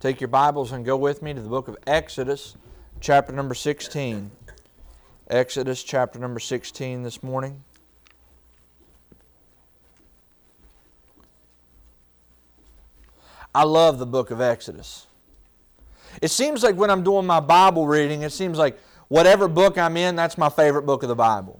Take your Bibles and go with me to the book of Exodus, chapter number 16. Exodus, chapter number 16 this morning. I love the book of Exodus. It seems like when I'm doing my Bible reading, it seems like whatever book I'm in, that's my favorite book of the Bible.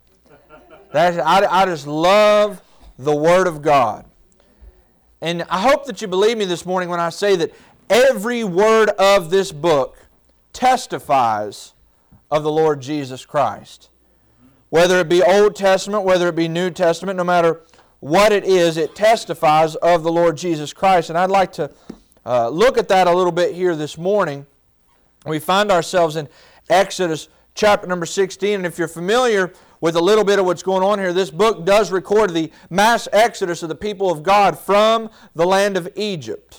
I just love the Word of God. And I hope that you believe me this morning when I say that every word of this book testifies of the Lord Jesus Christ. Whether it be Old Testament, whether it be New Testament, no matter what it is, it testifies of the Lord Jesus Christ. And I'd like to look at that a little bit here this morning. We find ourselves in Exodus chapter number 16. And if you're familiar with a little bit of what's going on here, this book does record the mass exodus of the people of God from the land of Egypt.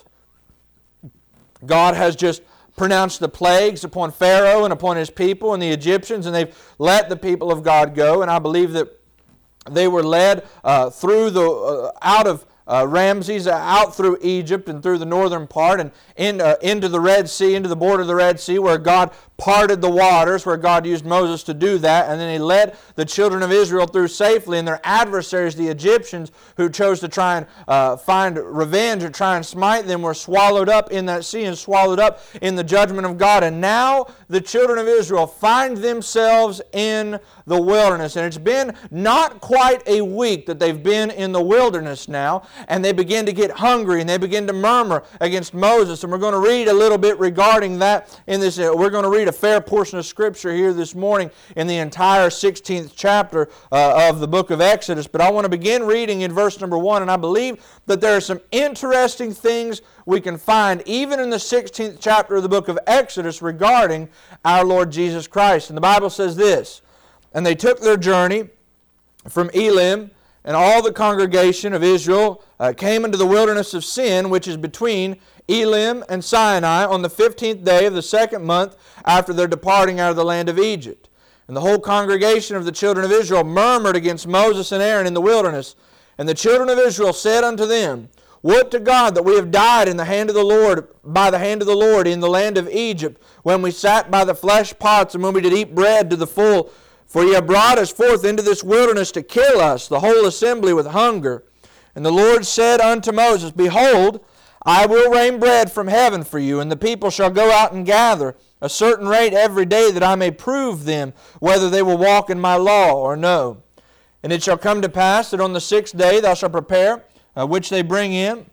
God has just pronounced the plagues upon Pharaoh and upon his people and the Egyptians, and they've let the people of God go. And I believe that they were led through out of Ramses, out through Egypt and through the northern part and into the Red Sea, into the border of the Red Sea, where God parted the waters, where God used Moses to do that. And then He led the children of Israel through safely, and their adversaries, the Egyptians, who chose to try and find revenge or try and smite them, were swallowed up in that sea and swallowed up in the judgment of God. And now the children of Israel find themselves in the wilderness. And it's been not quite a week that they've been in the wilderness now, and they begin to get hungry and they begin to murmur against Moses. And we're going to read a little bit regarding that in this. We're going to read a fair portion of Scripture here this morning in the entire 16th chapter of the book of Exodus. But I want to begin reading in verse number 1, and I believe that there are some interesting things we can find even in the 16th chapter of the book of Exodus regarding our Lord Jesus Christ. And the Bible says this: "And they took their journey from Elim, and all the congregation of Israel came into the wilderness of Sin, which is between Elim and Sinai, on the 15th day of the second month after their departing out of the land of Egypt. And the whole congregation of the children of Israel murmured against Moses and Aaron in the wilderness. And the children of Israel said unto them, Would to God that we have died in the hand of the Lord, by the hand of the Lord in the land of Egypt, when we sat by the flesh pots and when we did eat bread to the full. For ye have brought us forth into this wilderness to kill us, the whole assembly, with hunger. And the Lord said unto Moses, Behold, I will rain bread from heaven for you, and the people shall go out and gather a certain rate every day, that I may prove them whether they will walk in my law or no. And it shall come to pass that on the 6th day thou shalt prepare that which they bring in,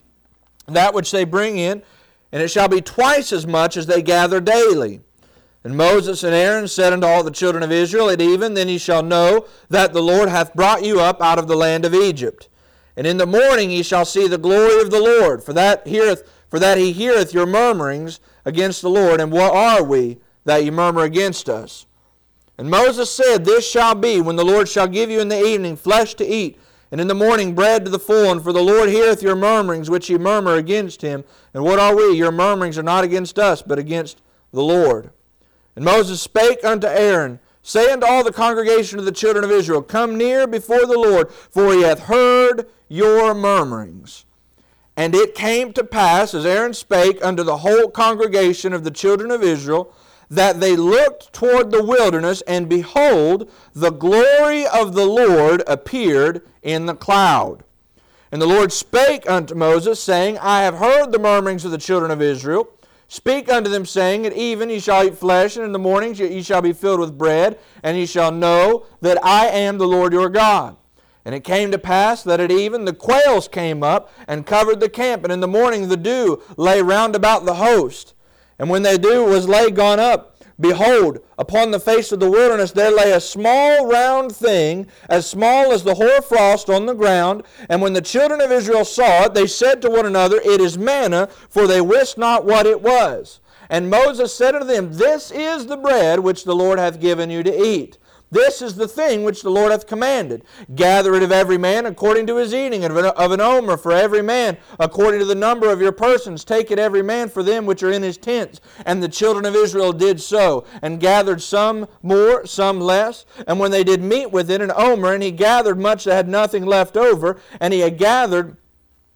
and it shall be twice as much as they gather daily. And Moses and Aaron said unto all the children of Israel, At even then ye shall know that the Lord hath brought you up out of the land of Egypt. And in the morning ye shall see the glory of the Lord, for that he heareth your murmurings against the Lord. And what are we that ye murmur against us? And Moses said, This shall be, when the Lord shall give you in the evening flesh to eat, and in the morning bread to the full. And for the Lord heareth your murmurings which ye murmur against him. And what are we? Your murmurings are not against us, but against the Lord. And Moses spake unto Aaron, Say unto all the congregation of the children of Israel, Come near before the Lord, for he hath heard your murmurings. And it came to pass, as Aaron spake unto the whole congregation of the children of Israel, that they looked toward the wilderness, and behold, the glory of the Lord appeared in the cloud. And the Lord spake unto Moses, saying, I have heard the murmurings of the children of Israel. Speak unto them, saying, At even ye shall eat flesh, and in the morning ye shall be filled with bread, and ye shall know that I am the Lord your God. And it came to pass that at even the quails came up and covered the camp, and in the morning the dew lay round about the host. And when the dew was gone up, behold, upon the face of the wilderness there lay a small round thing, as small as the hoarfrost on the ground. And when the children of Israel saw it, they said to one another, It is manna, for they wist not what it was. And Moses said unto them, This is the bread which the Lord hath given you to eat. This is the thing which the Lord hath commanded. Gather it of every man according to his eating, and of an omer for every man according to the number of your persons. Take it every man for them which are in his tents. And the children of Israel did so, and gathered some more, some less. And when they did meet with it, an omer, and he gathered much that had nothing left over, and he had gathered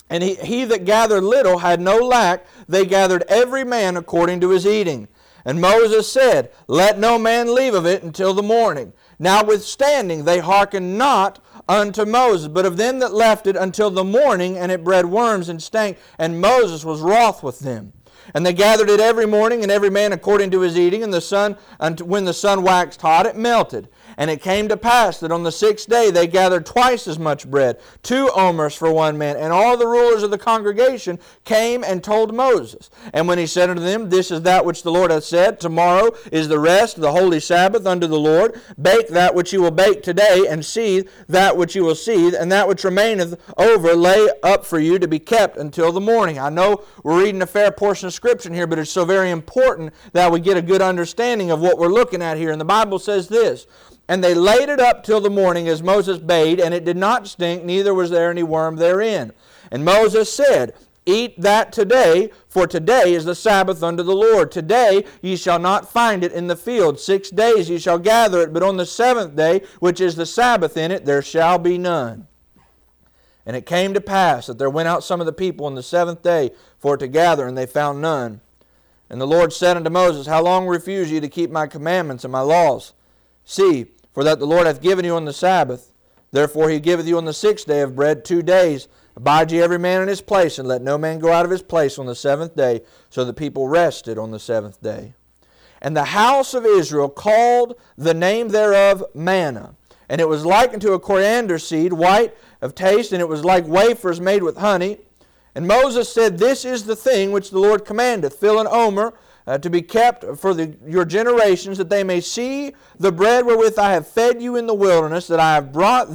And he that gathered little had no lack. They gathered every man according to his eating. And Moses said, Let no man leave of it until the morning. Notwithstanding, they hearkened not unto Moses, but of them that left it until the morning, and it bred worms and stank, and Moses was wroth with them. And they gathered it every morning, and every man according to his eating, and when the sun waxed hot, it melted. And it came to pass that on the 6th day they gathered twice as much bread, 2 omers for one man. And all the rulers of the congregation came and told Moses. And when he said unto them, This is that which the Lord hath said, Tomorrow is the rest of the holy Sabbath unto the Lord. Bake that which you will bake today, and seethe that which you will seethe, and that which remaineth over lay up for you to be kept until the morning. I know we're reading a fair portion of Scripture here, but it's so very important that we get a good understanding of what we're looking at here. And the Bible says this, And they laid it up till the morning as Moses bade, and it did not stink, neither was there any worm therein. And Moses said, Eat that today, for today is the Sabbath unto the Lord. Today ye shall not find it in the field. 6 days ye shall gather it, but on the 7th day, which is the Sabbath in it, there shall be none. And it came to pass that there went out some of the people on the 7th day for to gather, and they found none. And the Lord said unto Moses, How long refuse ye to keep my commandments and my laws? See, for that the Lord hath given you on the Sabbath. Therefore he giveth you on the 6th day of bread 2 days. Abide ye every man in his place, and let no man go out of his place on the 7th day. So the people rested on the 7th day. And the house of Israel called the name thereof manna. And it was like unto a coriander seed, white of taste, and it was like wafers made with honey. And Moses said, This is the thing which the Lord commandeth. Fill an omer to be kept for your generations, that they may see the bread wherewith I have fed you in the wilderness, that I have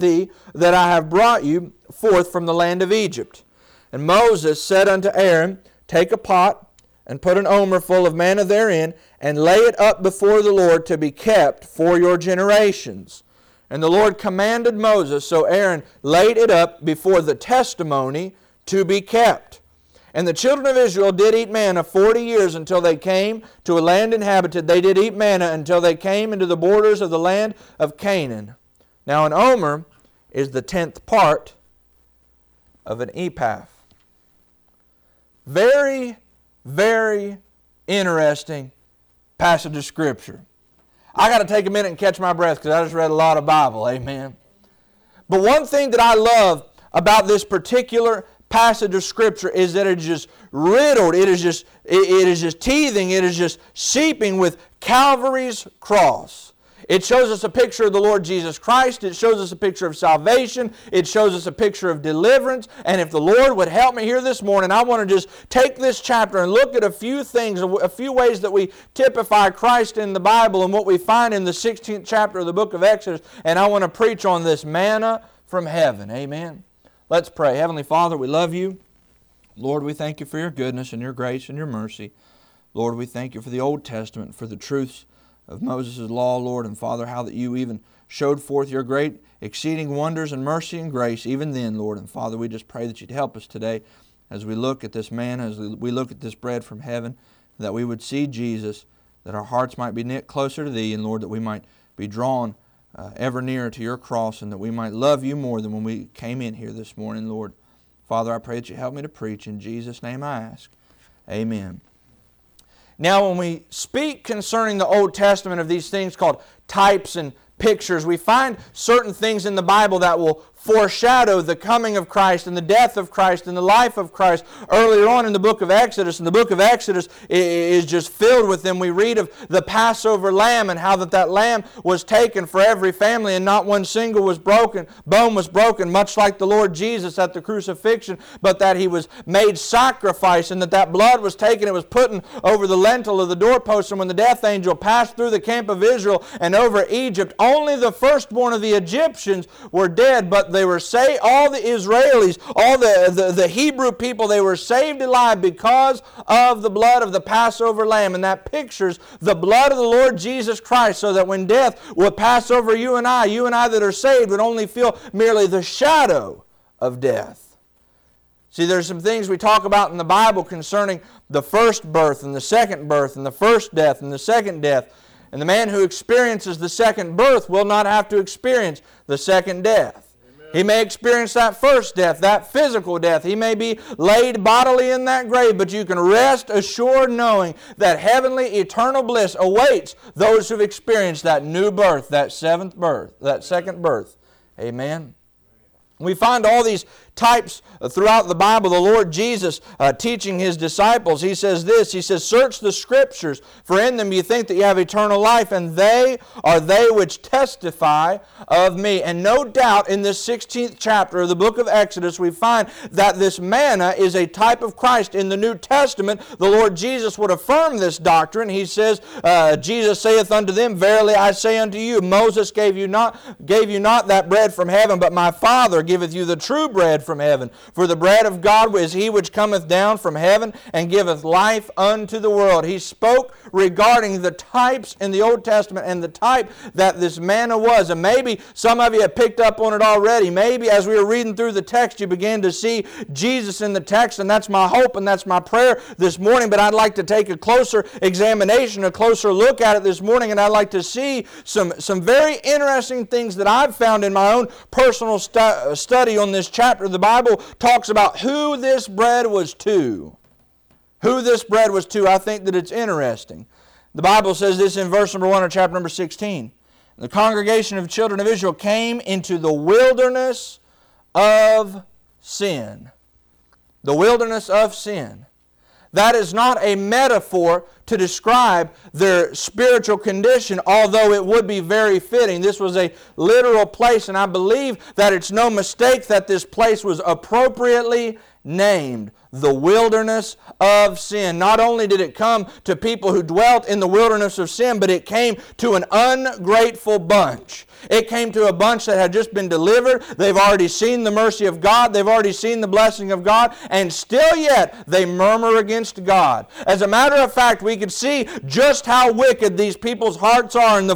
brought you forth from the land of Egypt. And Moses said unto Aaron, Take a pot, and put an omer full of manna therein, and lay it up before the Lord to be kept for your generations. And the Lord commanded Moses, so Aaron laid it up before the testimony to be kept. And the children of Israel did eat manna 40 years until they came to a land inhabited. They did eat manna until they came into the borders of the land of Canaan. Now an omer is the 10th part of an ephah. Very, very interesting passage of Scripture. I got to take a minute and catch my breath because I just read a lot of Bible. Amen. But one thing that I love about this particular passage of Scripture is that it is just riddled. It is just teething. It is just seeping with Calvary's cross. It shows us a picture of the Lord Jesus Christ. It shows us a picture of salvation. It shows us a picture of deliverance. And if the Lord would help me here this morning, I want to just take this chapter and look at a few things, a few ways that we typify Christ in the Bible and what we find in the 16th chapter of the book of Exodus. And I want to preach on this manna from heaven. Amen. Let's pray. Heavenly Father, we love you. Lord, we thank you for your goodness and your grace and your mercy. Lord, we thank you for the Old Testament, for the truths of Moses' law, Lord, and Father, how that you even showed forth your great exceeding wonders and mercy and grace even then, Lord. And Father, we just pray that you'd help us today as we look at this manna, as we look at this bread from heaven, that we would see Jesus, that our hearts might be knit closer to Thee, and Lord, that we might be drawn ever nearer to your cross, and that we might love you more than when we came in here this morning, Lord. Father, I pray that you help me to preach. In Jesus' name I ask. Amen. Now, when we speak concerning the Old Testament of these things called types and pictures, we find certain things in the Bible that will foreshadow the coming of Christ and the death of Christ and the life of Christ earlier on in the book of Exodus. And the book of Exodus is just filled with them. We read of the Passover lamb and how that lamb was taken for every family and not one single bone was broken, much like the Lord Jesus at the crucifixion, but that He was made sacrifice and that blood was taken, it was put over the lintel of the doorpost, and when the death angel passed through the camp of Israel and over Egypt, only the firstborn of the Egyptians were dead, but they were saved. All the Israelis, all the Hebrew people, they were saved alive because of the blood of the Passover lamb. And that pictures the blood of the Lord Jesus Christ, so that when death would pass over you and I that are saved would only feel merely the shadow of death. See, there's some things we talk about in the Bible concerning the first birth and the second birth and the first death and the second death. And the man who experiences the second birth will not have to experience the second death. He may experience that first death, that physical death. He may be laid bodily in that grave, but you can rest assured knowing that heavenly eternal bliss awaits those who've experienced that new birth, that second birth. Amen. We find all these types throughout the Bible. The Lord Jesus teaching His disciples, He says this, He says, search the Scriptures, for in them you think that you have eternal life, and they are they which testify of me. And no doubt in this 16th chapter of the book of Exodus, we find that this manna is a type of Christ. In the New Testament, the Lord Jesus would affirm this doctrine. He says, Jesus saith unto them, verily I say unto you, Moses gave you not that bread from heaven, but my Father giveth you the true bread from heaven. For the bread of God is He which cometh down from heaven and giveth life unto the world. He spoke regarding the types in the Old Testament and the type that this manna was. And maybe some of you have picked up on it already. Maybe as we were reading through the text, you began to see Jesus in the text, and that's my hope and that's my prayer this morning. But I'd like to take a closer examination, a closer look at it this morning, and I'd like to see some very interesting things that I've found in my own personal study on this chapter. The Bible talks about who this bread was to. Who this bread was to. I think that it's interesting. The Bible says this in verse number 1 of chapter number 16. The congregation of children of Israel came into the wilderness of sin. The wilderness of sin. That is not a metaphor to describe their spiritual condition, although it would be very fitting. This was a literal place, and I believe that it's no mistake that this place was appropriately named the wilderness of sin. Not only did it come to people who dwelt in the wilderness of sin, but it came to an ungrateful bunch. It came to a bunch that had just been delivered. They've already seen the mercy of God. They've already seen the blessing of God. And still yet, they murmur against God. As a matter of fact, we could see just how wicked these people's hearts are. In the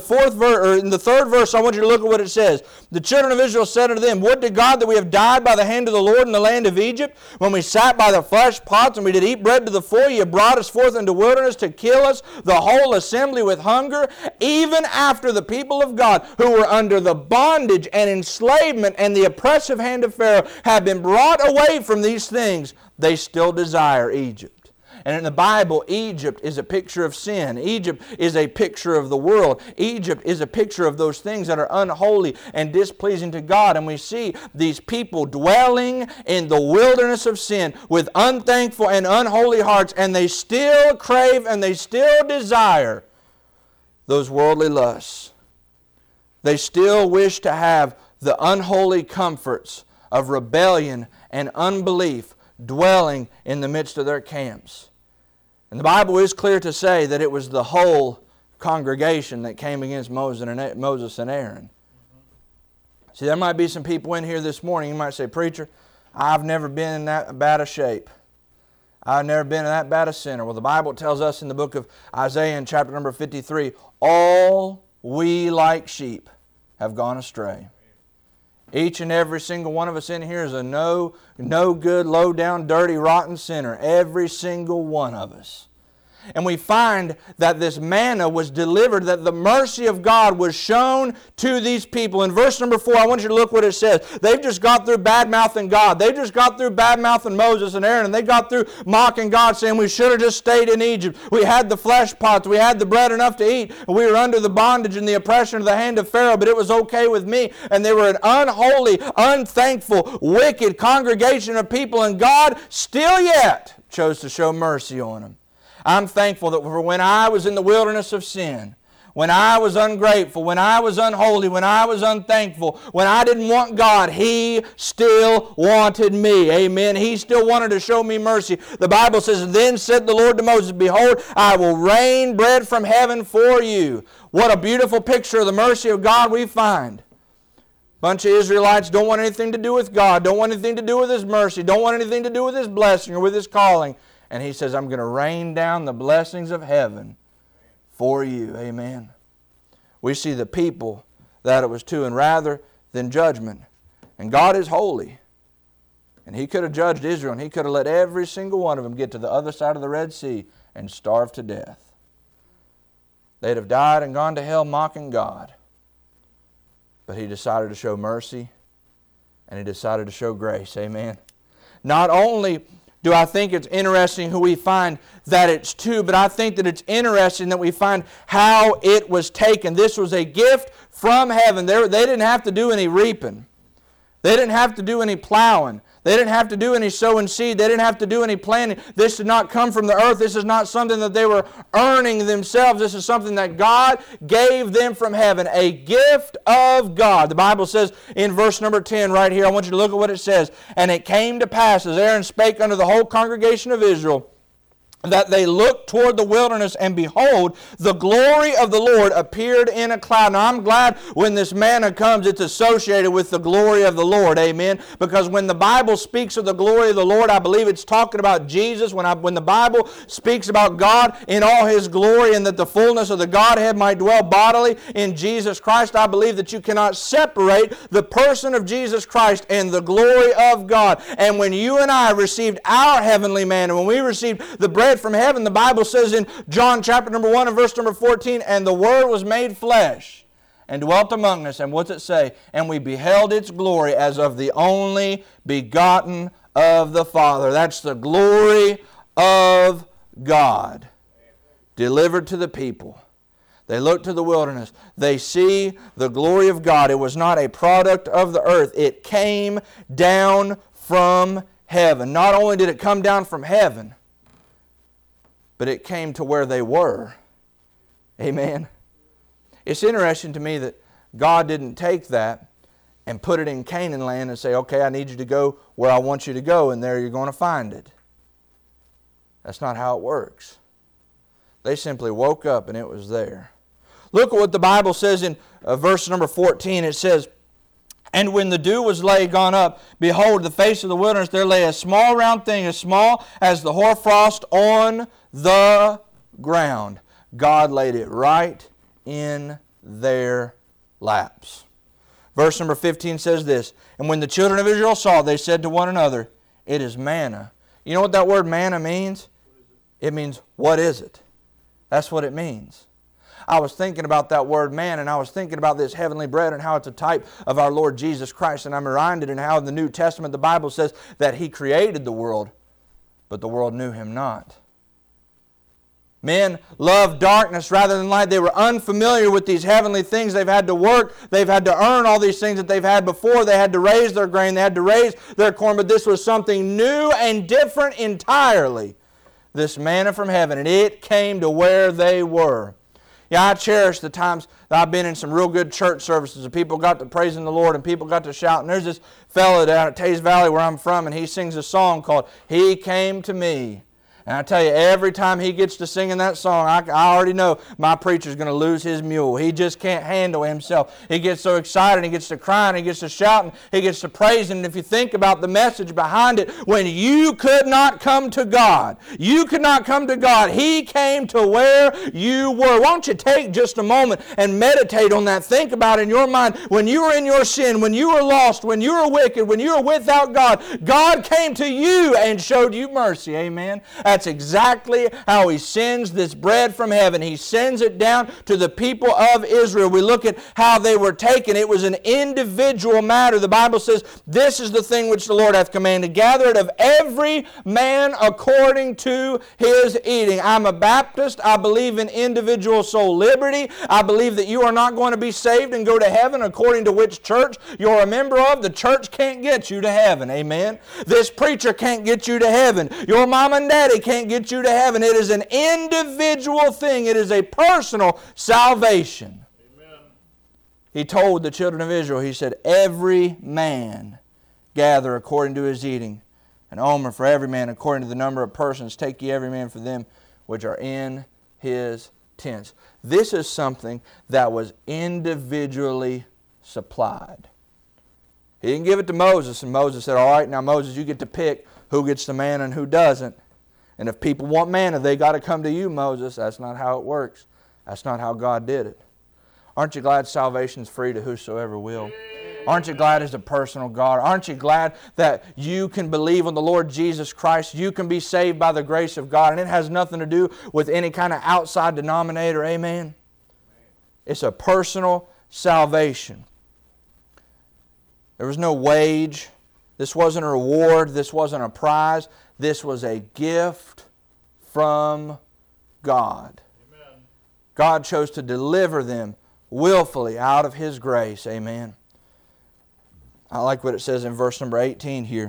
third verse, I want you to look at what it says. The children of Israel said unto them, would to God that we have died by the hand of the Lord in the land of Egypt, when we sat by the flesh pots, and we did eat bread to the full. Ye brought us forth into wilderness to kill us, the whole assembly, with hunger. Even after the people of God, who were under the bondage and enslavement and the oppressive hand of Pharaoh, have been brought away from these things, they still desire Egypt. And in the Bible, Egypt is a picture of sin. Egypt is a picture of the world. Egypt is a picture of those things that are unholy and displeasing to God. And we see these people dwelling in the wilderness of sin with unthankful and unholy hearts, and they still crave and they still desire those worldly lusts. They still wish to have the unholy comforts of rebellion and unbelief dwelling in the midst of their camps. And the Bible is clear to say that it was the whole congregation that came against Moses and Aaron. See, there might be some people in here this morning, you might say, preacher, I've never been in that bad a shape. I've never been in that bad a sinner. Well, the Bible tells us in the book of Isaiah in chapter number 53, all we like sheep have gone astray. Each and every single one of us in here is a no good, low down, dirty, rotten sinner. Every single one of us. And we find that this manna was delivered, that the mercy of God was shown to these people. In verse number 4, I want you to look what it says. They've just got through bad-mouthing God. They've just got through bad-mouthing Moses and Aaron. And they got through mocking God, saying we should have just stayed in Egypt. We had the flesh pots. We had the bread enough to eat. We were under the bondage and the oppression of the hand of Pharaoh, but it was okay with me. And they were an unholy, unthankful, wicked congregation of people. And God still yet chose to show mercy on them. I'm thankful that for when I was in the wilderness of sin, when I was ungrateful, when I was unholy, when I was unthankful, when I didn't want God, He still wanted me. Amen. He still wanted to show me mercy. The Bible says, then said the Lord to Moses, behold, I will rain bread from heaven for you. What a beautiful picture of the mercy of God we find. A bunch of Israelites don't want anything to do with God, don't want anything to do with His mercy, don't want anything to do with His blessing or with His calling. And He says, I'm going to rain down the blessings of heaven for you. Amen. We see the people that it was to, and rather than judgment. And God is holy. And He could have judged Israel, and He could have let every single one of them get to the other side of the Red Sea and starve to death. They'd have died and gone to hell mocking God. But He decided to show mercy and He decided to show grace. Amen. Not only do I think it's interesting who we find that it's to, but I think that it's interesting that we find how it was taken. This was a gift from heaven. They didn't have to do any reaping. They didn't have to do any plowing. They didn't have to do any sowing seed. They didn't have to do any planting. This did not come from the earth. This is not something that they were earning themselves. This is something that God gave them from heaven, a gift of God. The Bible says in verse number 10 right here, I want you to look at what it says. And it came to pass, as Aaron spake unto the whole congregation of Israel, that they looked toward the wilderness, and behold, the glory of the Lord appeared in a cloud. Now, I'm glad when this manna comes, it's associated with the glory of the Lord. Amen. Because when the Bible speaks of the glory of the Lord, I believe it's talking about Jesus. When the Bible speaks about God in all His glory and that the fullness of the Godhead might dwell bodily in Jesus Christ, I believe that you cannot separate the person of Jesus Christ and the glory of God. And when you and I received our heavenly manna, when we received the bread from heaven, the Bible says in John chapter number 1 and verse number 14, and the Word was made flesh and dwelt among us. And what's it say? And we beheld its glory as of the only begotten of the Father. That's the glory of God delivered to the people. They look to the wilderness. They see the glory of God. It was not a product of the earth. It came down from heaven. Not only did it come down from heaven, but it came to where they were. Amen. It's interesting to me that God didn't take that and put it in Canaan land and say, okay, I need you to go where I want you to go, and there you're going to find it. That's not how it works. They simply woke up and it was there. Look at what the Bible says in verse number 14. It says, and when the dew was gone up, behold, the face of the wilderness, there lay a small round thing, as small as the hoarfrost on the ground. God laid it right in their laps. Verse number 15 says this, and when the children of Israel saw, they said to one another, it is manna. You know what that word manna means? It means, what is it? That's what it means. I was thinking about that word man, and I was thinking about this heavenly bread and how it's a type of our Lord Jesus Christ. And I'm reminded in how in the New Testament the Bible says that He created the world, but the world knew Him not. Men loved darkness rather than light. They were unfamiliar with these heavenly things. They've had to work. They've had to earn all these things that they've had before. They had to raise their grain. They had to raise their corn. But this was something new and different entirely. This manna from heaven. And it came to where they were. Yeah, I cherish the times that I've been in some real good church services and people got to praising the Lord and people got to shout. And there's this fellow down at Tays Valley where I'm from, and he sings a song called He Came to Me. And I tell you, every time he gets to singing that song, I already know my preacher's going to lose his mule. He just can't handle himself. He gets so excited, he gets to crying, he gets to shouting, he gets to praising. And if you think about the message behind it, when you could not come to God, you could not come to God, He came to where you were. Why don't you take just a moment and meditate on that? Think about it in your mind. When you were in your sin, when you were lost, when you were wicked, when you were without God, God came to you and showed you mercy. Amen. That's exactly how He sends this bread from heaven. He sends it down to the people of Israel. We look at how they were taken. It was an individual matter. The Bible says, this is the thing which the Lord hath commanded. Gather it of every man according to his eating. I'm a Baptist. I believe in individual soul liberty. I believe that you are not going to be saved and go to heaven according to which church you're a member of. The church can't get you to heaven. Amen. This preacher can't get you to heaven. Your mom and daddy can't get you to heaven. It is an individual thing. It is a personal salvation. Amen. He told the children of Israel, He said, every man gather according to his eating, an omer for every man according to the number of persons. Take ye every man for them which are in his tents. This is something that was individually supplied. He didn't give it to Moses, and Moses said, all right, now Moses, you get to pick who gets the manna and who doesn't. And if people want manna, they got to come to you, Moses. That's not how it works. That's not how God did it. Aren't you glad salvation's free to whosoever will? Aren't you glad He's a personal God? Aren't you glad that you can believe on the Lord Jesus Christ? You can be saved by the grace of God, and it has nothing to do with any kind of outside denominator. Amen? It's a personal salvation. There was no wage. This wasn't a reward. This wasn't a prize. This was a gift from God. Amen. God chose to deliver them willfully out of His grace. Amen. I like what it says in verse number 18 here.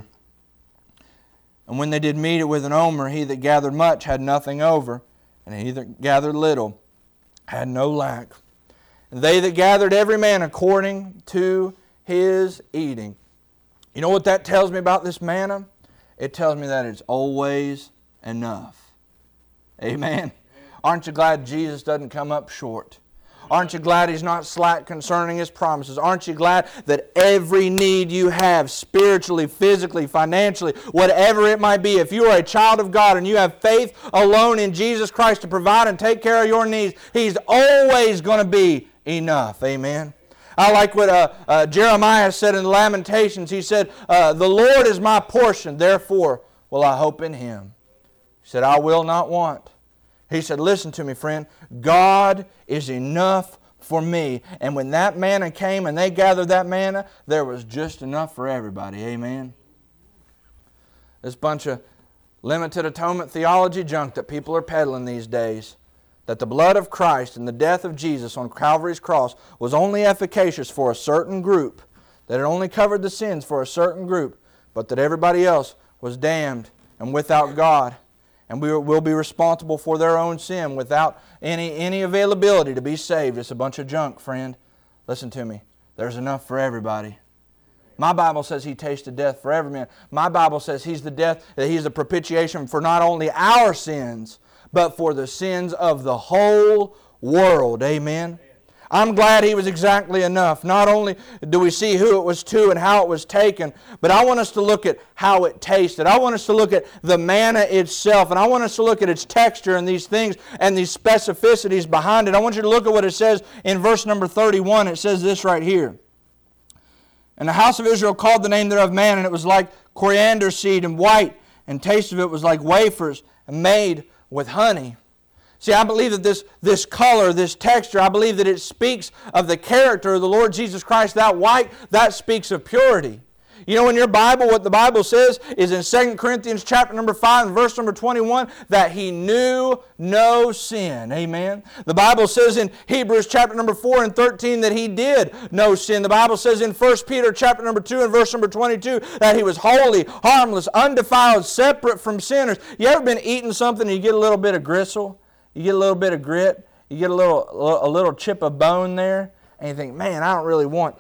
And when they did meet it with an omer, he that gathered much had nothing over, and he that gathered little had no lack. And they that gathered every man according to his eating. You know what that tells me about this manna? It tells me that it's always enough. Amen. Aren't you glad Jesus doesn't come up short? Aren't you glad He's not slack concerning His promises? Aren't you glad that every need you have, spiritually, physically, financially, whatever it might be, if you are a child of God and you have faith alone in Jesus Christ to provide and take care of your needs, He's always going to be enough. Amen. I like what Jeremiah said in Lamentations. He said, the Lord is my portion, therefore will I hope in Him. He said, I will not want. He said, listen to me, friend. God is enough for me. And when that manna came and they gathered that manna, there was just enough for everybody. Amen. This bunch of limited atonement theology junk that people are peddling these days, that the blood of Christ and the death of Jesus on Calvary's cross was only efficacious for a certain group, that it only covered the sins for a certain group, but that everybody else was damned and without God. And we will be responsible for their own sin without any availability to be saved. It's a bunch of junk, friend. Listen to me. There's enough for everybody. My Bible says He tasted death for every man. My Bible says He's the propitiation for not only our sins, but for the sins of the whole world. Amen. I'm glad He was exactly enough. Not only do we see who it was to and how it was taken, but I want us to look at how it tasted. I want us to look at the manna itself, and I want us to look at its texture and these things and these specificities behind it. I want you to look at what it says in verse number 31. It says this right here. And the house of Israel called the name thereof manna, and it was like coriander seed and white, and taste of it was like wafers and made with honey. See, I believe that this color, this texture, I believe that it speaks of the character of the Lord Jesus Christ. That white, that speaks of purity. You know, in your Bible, what the Bible says is in 2 Corinthians chapter number 5 and verse number 21, that He knew no sin. Amen. The Bible says in Hebrews chapter number 4 and 13 that He did no sin. The Bible says in 1 Peter chapter number 2 and verse number 22 that He was holy, harmless, undefiled, separate from sinners. You ever been eating something and you get a little bit of gristle? You get a little bit of grit, you get a little chip of bone there, and you think, man, I don't really want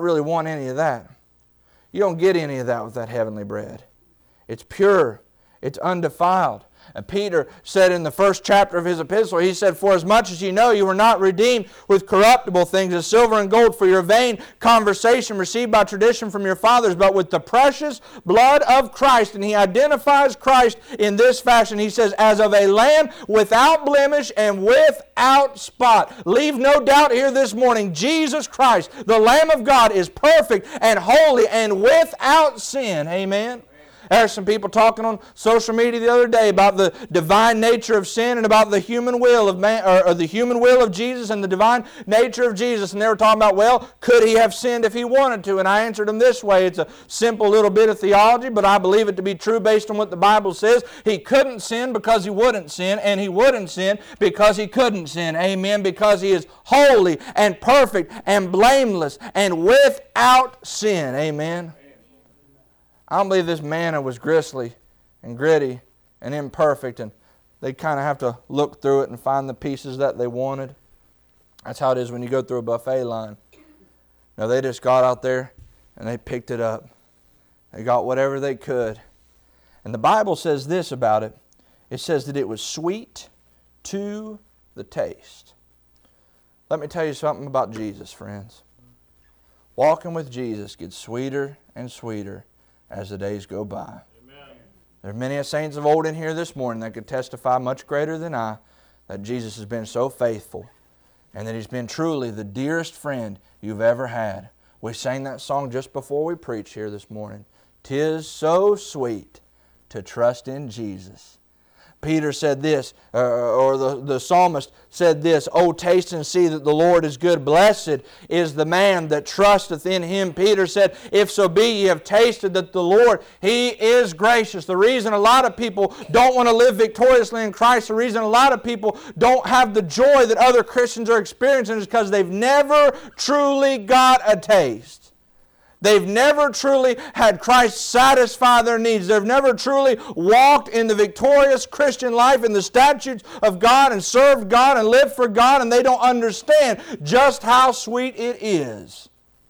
any of that. You don't get any of that with that heavenly bread. It's pure, it's undefiled. And Peter said in the first chapter of his epistle, he said, for as much as you know, you were not redeemed with corruptible things as silver and gold for your vain conversation received by tradition from your fathers, but with the precious blood of Christ. And he identifies Christ in this fashion. He says, as of a lamb without blemish and without spot. Leave no doubt here this morning, Jesus Christ, the Lamb of God, is perfect and holy and without sin. Amen. There are some people talking on social media the other day about the divine nature of sin and about the human will of man, or the human will of Jesus and the divine nature of Jesus. And they were talking about, well, could He have sinned if He wanted to? And I answered them this way. It's a simple little bit of theology, but I believe it to be true based on what the Bible says. He couldn't sin because He wouldn't sin, and He wouldn't sin because He couldn't sin. Amen. Because He is holy and perfect and blameless and without sin. Amen. I don't believe this manna was gristly and gritty and imperfect, and they kind of have to look through it and find the pieces that they wanted. That's how it is when you go through a buffet line. Now, they just got out there and they picked it up. They got whatever they could. And the Bible says this about it. It says that it was sweet to the taste. Let me tell you something about Jesus, friends. Walking with Jesus gets sweeter and sweeter as the days go by. Amen. There are many saints of old in here this morning that could testify much greater than I that Jesus has been so faithful and that He's been truly the dearest friend you've ever had. We sang that song just before we preached here this morning. 'Tis so sweet to trust in Jesus. Peter said this, or the psalmist said this, "Oh, taste and see that the Lord is good. Blessed is the man that trusteth in Him." Peter said, "If so be ye have tasted that the Lord, He is gracious." The reason a lot of people don't want to live victoriously in Christ, the reason a lot of people don't have the joy that other Christians are experiencing is because they've never truly got a taste. They've never truly had Christ satisfy their needs. They've never truly walked in the victorious Christian life in the statutes of God and served God and lived for God, and they don't understand just how sweet it is.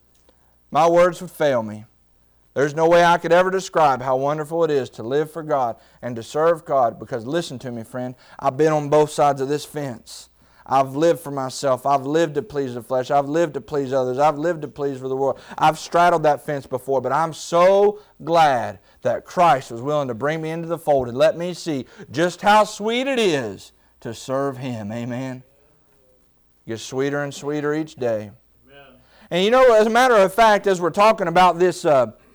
My words would fail me. There's no way I could ever describe how wonderful it is to live for God and to serve God, because listen to me, friend, I've been on both sides of this fence. I've lived for myself. I've lived to please the flesh. I've lived to please others. I've lived to please for the world. I've straddled that fence before, but I'm so glad that Christ was willing to bring me into the fold and let me see just how sweet it is to serve Him. Amen. It gets sweeter and sweeter each day. Amen. And you know, as a matter of fact, as we're talking about this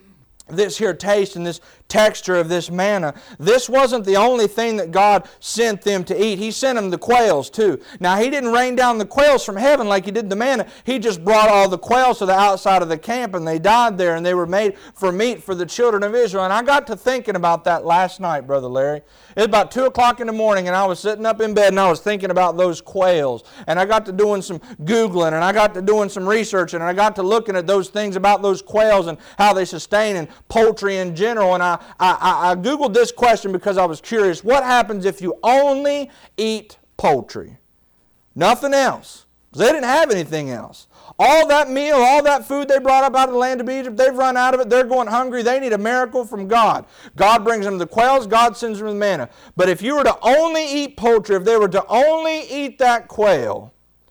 here taste and this texture of this manna, this wasn't the only thing that God sent them to eat. He sent them the quails too. Now, He didn't rain down the quails from heaven like He did the manna. He just brought all the quails to the outside of the camp, and they died there, and they were made for meat for the children of Israel. And I got to thinking about that last night, Brother Larry. It was about 2 o'clock in the morning, and I was sitting up in bed, and I was thinking about those quails. And I got to doing some Googling, and I got to doing some researching, and I got to looking at those things about those quails and how they sustain and poultry in general. And I Googled this question because I was curious. What happens if you only eat poultry? Nothing else. Because they didn't have anything else. All that meal, all that food they brought up out of the land of Egypt, they've run out of it. They're going hungry. They need a miracle from God. God brings them the quails. God sends them the manna. But if you were to only eat poultry, if they were to only eat that quail,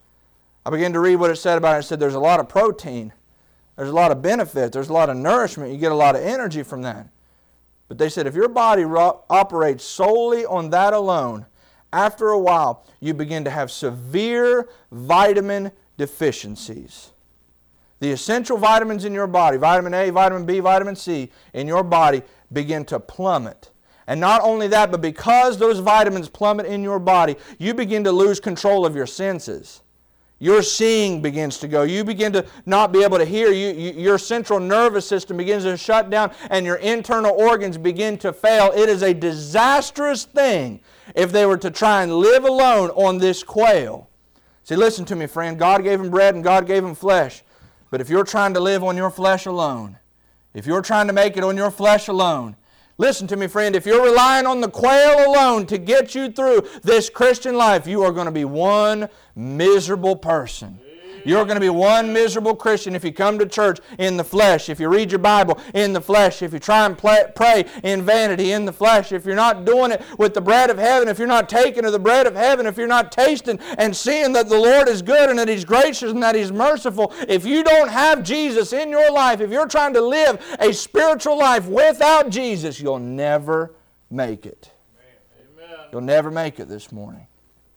I began to read what it said about it. It said there's a lot of protein. There's a lot of benefit. There's a lot of nourishment. You get a lot of energy from that. But they said if your body operates solely on that alone, after a while you begin to have severe vitamin deficiencies. The essential vitamins in your body, vitamin A, vitamin B, vitamin C, in your body begin to plummet. And not only that, but because those vitamins plummet in your body, you begin to lose control of your senses. Your seeing begins to go. You begin to not be able to hear. Your central nervous system begins to shut down, and your internal organs begin to fail. It is a disastrous thing if they were to try and live alone on this quail. See, listen to me, friend. God gave them bread and God gave them flesh. But if you're trying to live on your flesh alone, if you're trying to make it on your flesh alone, listen to me, friend, if you're relying on the quail alone to get you through this Christian life, you are going to be one miserable person. You're going to be one miserable Christian if you come to church in the flesh, if you read your Bible in the flesh, if you try and pray in vanity in the flesh, if you're not doing it with the bread of heaven, if you're not taking of the bread of heaven, if you're not tasting and seeing that the Lord is good and that He's gracious and that He's merciful, if you don't have Jesus in your life, if you're trying to live a spiritual life without Jesus, you'll never make it. Amen. You'll never make it this morning.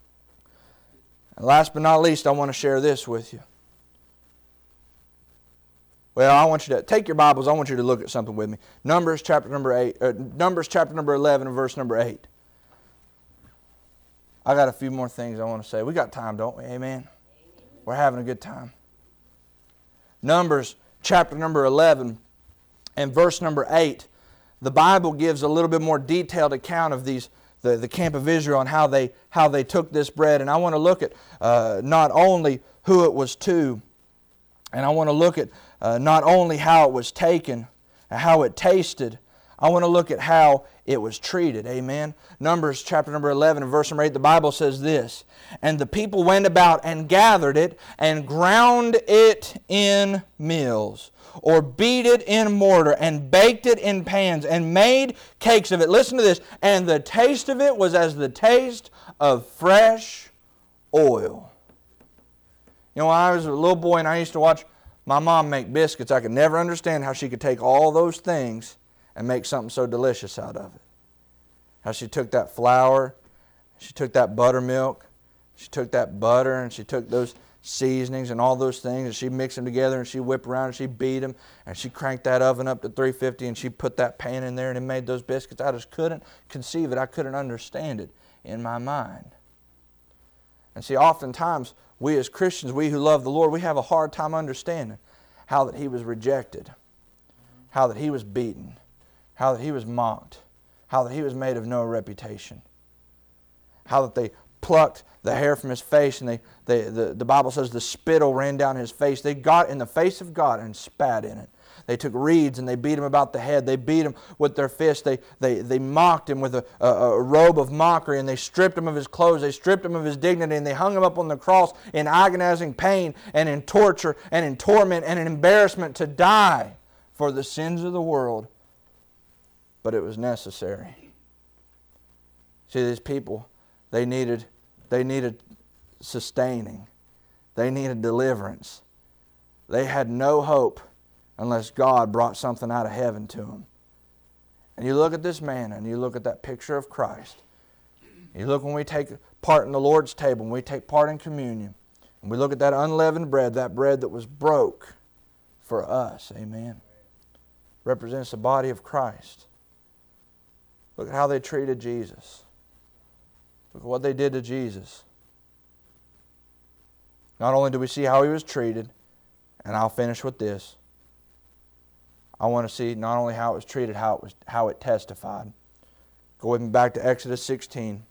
And last but not least, I want to share this with you. Well, I want you to take your Bibles. I want you to look at something with me. Numbers chapter number 11 and verse number 8. I got a few more things I want to say. We got time, don't we? Amen. We're having a good time. Numbers chapter number 11 and verse number 8. The Bible gives a little bit more detailed account of these the camp of Israel and how they took this bread. And I want to look at not only who it was to, and I want to look at not only how it was taken and how it tasted. I want to look at how it was treated. Amen. Numbers chapter number 11 and verse number 8, the Bible says this, "And the people went about and gathered it and ground it in mills, or beat it in mortar, and baked it in pans, and made cakes of it." Listen to this. "And the taste of it was as the taste of fresh oil." You know, when I was a little boy and I used to watch my mom make biscuits, I could never understand how she could take all those things and make something so delicious out of it. How she took that flour, she took that buttermilk, she took that butter, and she took those seasonings and all those things, and she'd mix them together, and she'd whip around, and she'd beat them, and she cranked that oven up to 350, and she put that pan in there, and it made those biscuits. I just couldn't conceive it. I couldn't understand it in my mind. And see, oftentimes, we as Christians, we who love the Lord, we have a hard time understanding how that He was rejected, how that He was beaten, how that He was mocked, how that He was made of no reputation, how that they plucked the hair from His face, and the Bible says the spittle ran down His face. They got in the face of God and spat in it. They took reeds and they beat Him about the head. They beat Him with their fists. They mocked Him with a robe of mockery, and they stripped Him of His clothes. They stripped Him of His dignity, and they hung Him up on the cross in agonizing pain and in torture and in torment and in embarrassment to die for the sins of the world. But it was necessary. See, these people, they needed sustaining. They needed deliverance. They had no hope unless God brought something out of heaven to them. And you look at this man, and you look at that picture of Christ. You look when we take part in the Lord's table, when we take part in communion, and we look at that unleavened bread, that bread that was broke for us. Amen. Represents the body of Christ. Look at how they treated Jesus. Look at what they did to Jesus. Not only do we see how He was treated, and I'll finish with this. I want to see not only how it was treated, how it testified. Go with me back to Exodus 16.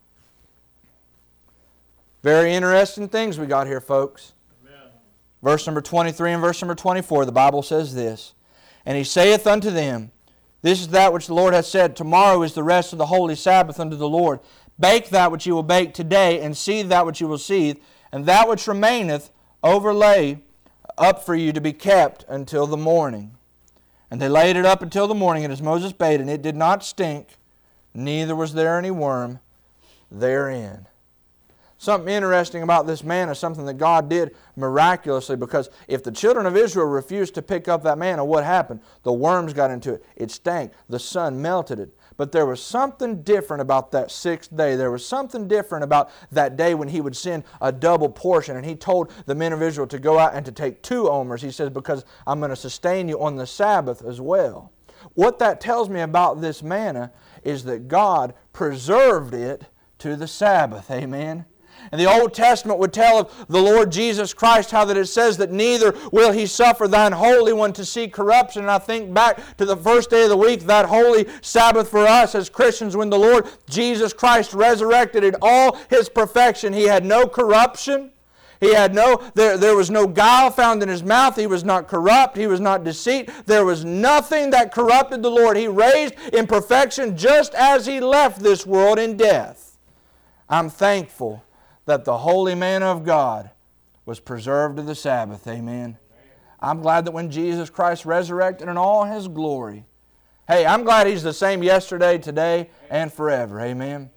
Very interesting things we got here, folks. Amen. Verse number 23 and verse number 24, the Bible says this. And He saith unto them, This is that which the Lord hath said, Tomorrow is the rest of the holy Sabbath unto the Lord. Bake that which ye will bake today, and seethe that which ye will seethe, and that which remaineth overlay up for you to be kept until the morning. And they laid it up until the morning, and as Moses bade, and it did not stink, neither was there any worm therein. Something interesting about this manna, something that God did miraculously, because if the children of Israel refused to pick up that manna, what happened? The worms got into it. It stank. The sun melted it. But there was something different about that sixth day. There was something different about that day when He would send a double portion. And He told the men of Israel to go out and to take 2 omers. He says, because I'm going to sustain you on the Sabbath as well. What that tells me about this manna is that God preserved it to the Sabbath. Amen. And the Old Testament would tell of the Lord Jesus Christ how that it says that neither will He suffer thine Holy One to see corruption. And I think back to the first day of the week, that holy Sabbath for us as Christians, when the Lord Jesus Christ resurrected in all His perfection. He had no corruption. He had there was no guile found in His mouth. He was not corrupt. He was not deceit. There was nothing that corrupted the Lord. He raised in perfection just as He left this world in death. I'm thankful that the holy manna of God was preserved to the Sabbath. Amen. I'm glad that when Jesus Christ resurrected in all His glory, hey, I'm glad He's the same yesterday, today, and forever. Amen.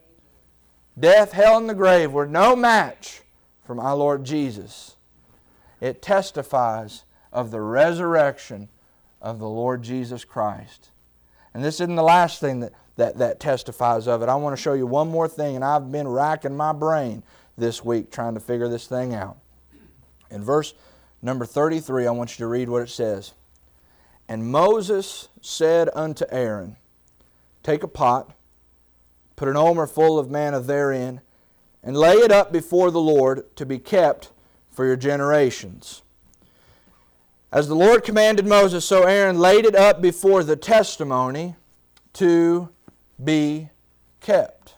Death, hell, and the grave were no match for my Lord Jesus. It testifies of the resurrection of the Lord Jesus Christ. And this isn't the last thing that testifies of it. I want to show you one more thing, and I've been racking my brain this week trying to figure this thing out. In verse number 33, I want you to read what it says. And Moses said unto Aaron, Take a pot, put an omer full of manna therein, and lay it up before the Lord to be kept for your generations. As the Lord commanded Moses, so Aaron laid it up before the testimony to be kept.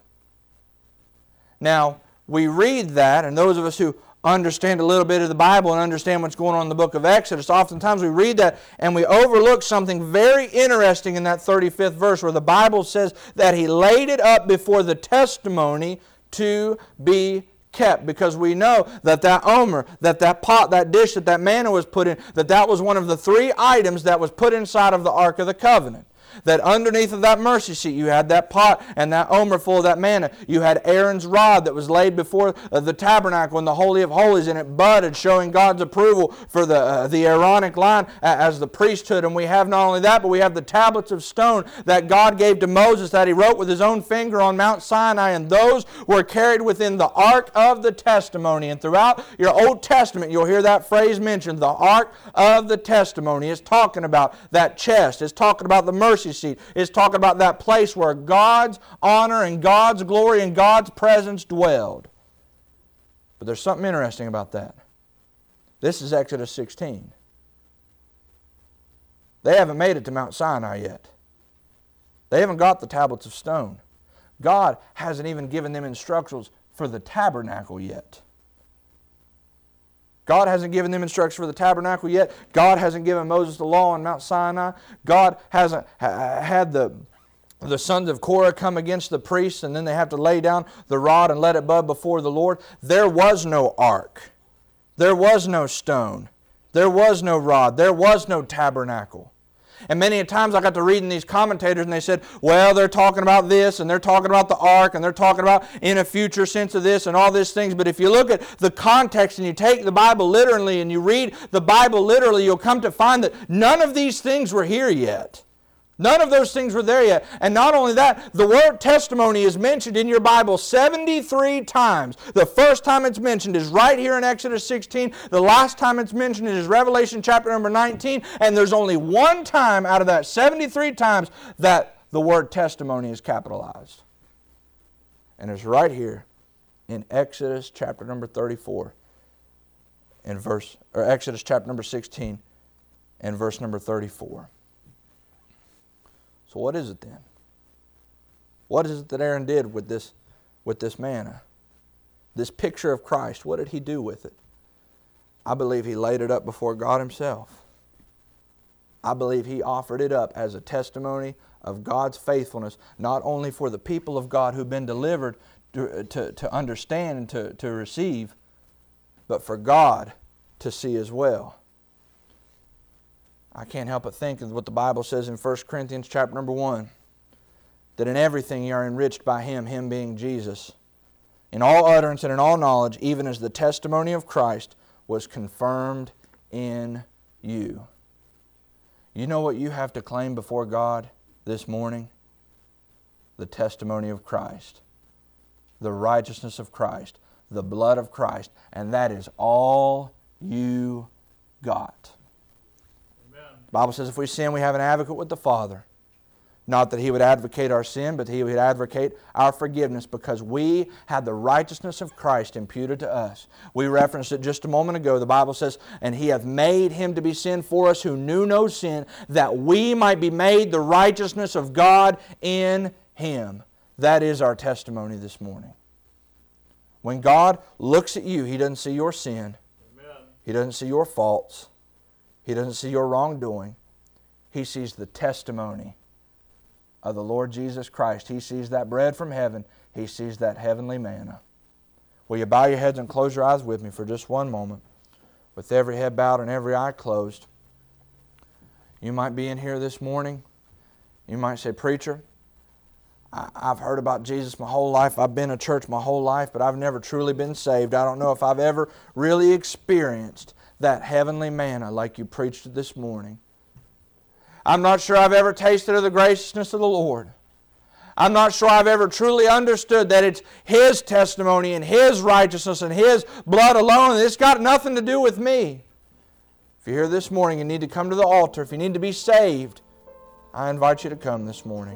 Now, we read that, and those of us who understand a little bit of the Bible and understand what's going on in the book of Exodus, oftentimes we read that and we overlook something very interesting in that 35th verse where the Bible says that He laid it up before the testimony to be kept, because we know that that omer, that pot, that dish, that manna was put in, that was one of the 3 items that was put inside of the Ark of the Covenant. that underneath of that mercy seat you had that pot and that omer full of that manna. You had Aaron's rod that was laid before the tabernacle in the Holy of Holies, and it budded, showing God's approval for the Aaronic line as the priesthood. And we have not only that, but we have the tablets of stone that God gave to Moses that he wrote with his own finger on Mount Sinai, and those were carried within the ark of the testimony. And throughout your Old Testament, you'll hear that phrase mentioned, the ark of the testimony. It's talking about that chest. It's talking about the mercy seat. It's talking about that place where God's honor and God's glory and God's presence dwelled. But there's something interesting about that. This is Exodus 16. They haven't made it to Mount Sinai yet. They haven't got the tablets of stone. God hasn't even given them instructions for the tabernacle yet. God hasn't given them instructions for the tabernacle yet. God hasn't given Moses the law on Mount Sinai. God hasn't had the sons of Korah come against the priests, and then they have to lay down the rod and let it bud before the Lord. There was no ark. There was no stone. There was no rod. There was no tabernacle. And many a times I got to reading these commentators and they said, well, they're talking about this and they're talking about the ark and they're talking about in a future sense of this and all these things. But if you look at the context and you take the Bible literally and you read the Bible literally, you'll come to find that none of these things were here yet. None of those things were there yet. And not only that, the word testimony is mentioned in your Bible 73 times. The first time it's mentioned is right here in Exodus 16. The last time it's mentioned is Revelation chapter number 19. And there's only one time out of that 73 times that the word testimony is capitalized. And it's right here in Exodus chapter number 34 or Exodus chapter number 16 and verse number 34. So what is it then? What is it that Aaron did with this manna? This picture of Christ, what did he do with it? I believe he laid it up before God himself. I believe he offered it up as a testimony of God's faithfulness, not only for the people of God who've been delivered to understand and to receive, but for God to see as well. I can't help but think of what the Bible says in 1 Corinthians chapter number 1, that in everything you are enriched by Him, Him being Jesus, in all utterance and in all knowledge, even as the testimony of Christ was confirmed in you. You know what you have to claim before God this morning? The testimony of Christ, the righteousness of Christ, the blood of Christ, and that is all you got. The Bible says if we sin, we have an advocate with the Father. Not that He would advocate our sin, but He would advocate our forgiveness because we had the righteousness of Christ imputed to us. We referenced it just a moment ago. The Bible says, and He hath made Him to be sin for us who knew no sin, that we might be made the righteousness of God in Him. That is our testimony this morning. When God looks at you, He doesn't see your sin. Amen. He doesn't see your faults. He doesn't see your wrongdoing. He sees the testimony of the Lord Jesus Christ. He sees that bread from heaven. He sees that heavenly manna. Will you bow your heads and close your eyes with me for just one moment? With every head bowed and every eye closed. You might be in here this morning. You might say, Preacher, I've heard about Jesus my whole life. I've been to church my whole life, but I've never truly been saved. I don't know if I've ever really experienced that heavenly manna like you preached it this morning. I'm not sure I've ever tasted of the graciousness of the Lord. I'm not sure I've ever truly understood that it's His testimony and His righteousness and His blood alone, and it's got nothing to do with me. If you're here this morning and need to come to the altar, if you need to be saved, I invite you to come this morning.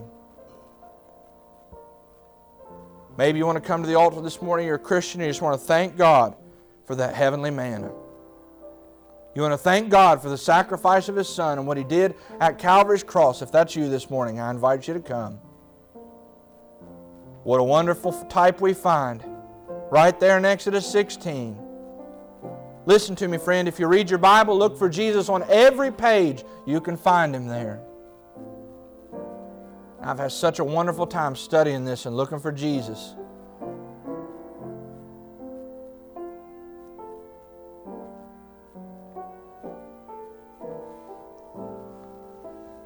Maybe you want to come to the altar this morning, you're a Christian, and you just want to thank God for that heavenly manna. You want to thank God for the sacrifice of His Son and what He did at Calvary's cross. If that's you this morning, I invite you to come. What a wonderful type we find right there in Exodus 16. Listen to me, friend. If you read your Bible, look for Jesus on every page. You can find Him there. I've had such a wonderful time studying this and looking for Jesus.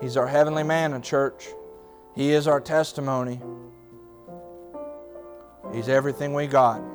He's our heavenly manna, church. He is our testimony. He's everything we got.